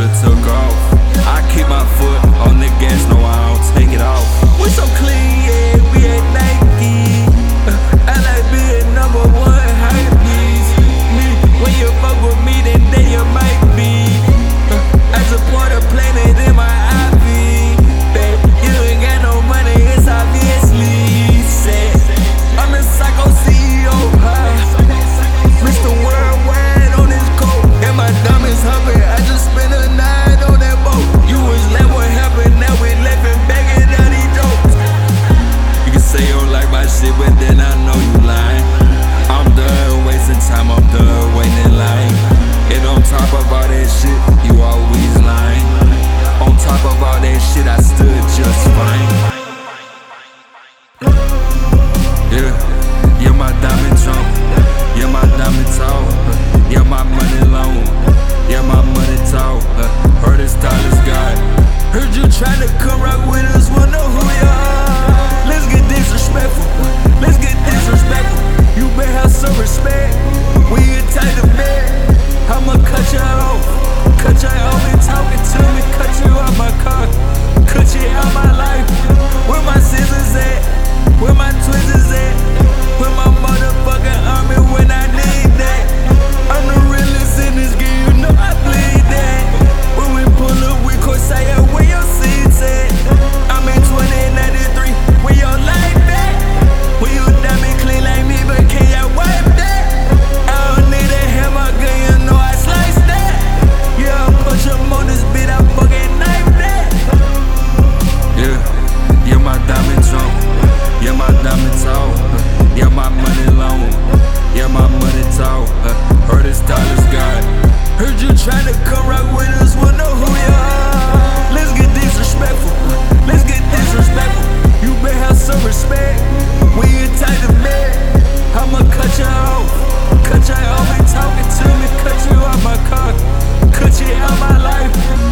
should've took off. I keep my foot on the gas, no I don't take it off. We so clean, yeah, we ain't Nike. I like being number one hype beast. Me, when you fuck with me, then you might be. I support a planet in my IV. Babe, you ain't got no money, it's obviously sad. I'm the psycho CEO, Mr. Worldwide on this coat, and my diamonds humping. I just spent a night on that boat. You was like, what happened? Now we laughing back at all these jokes. You can say you don't like my shit, but then I know you lying. I'm done wasting time, I'm done waiting in line. And on top of all that shit, you always lying. On top of all that shit, I stood just fine. Yeah, you're my diamond jump. Yeah, my diamond tall. Yeah, my money long. Yeah, my money tall. Heard it's Tyler's God. Heard you tryna come rock with us, wanna know who you are. Let's get disrespectful. Let's get disrespectful. You better have some respect when you take the bed. I'ma cut you off. Cut you off and talking to me. Cut you out my car. Cut you out my life. Where my scissors at? Where my tweezers at? Where my motherfucking army when I need that? I'm the realest in this game, you know I bleed that. When we pull up, we Corsair, where your seats at? I'm in 2093, where your life at? When you diamond clean like me, but can you wipe that? I don't need a hammer gun, you know I slice that. Yeah, I'll push up on this beat, I fucking knife that. Yeah, you're my diamond jump. Yeah, my diamond tall. Yeah, my money long. Yeah, my money tall. Heard it's Tyler's God. Heard you tryna come rock with us, wanna know who you are. Let's get disrespectful. Let's get disrespectful. You better have some respect when you take the bed. I'ma cut you off. Cut you off and talking to me. Cut you out my car. Cut you out my life.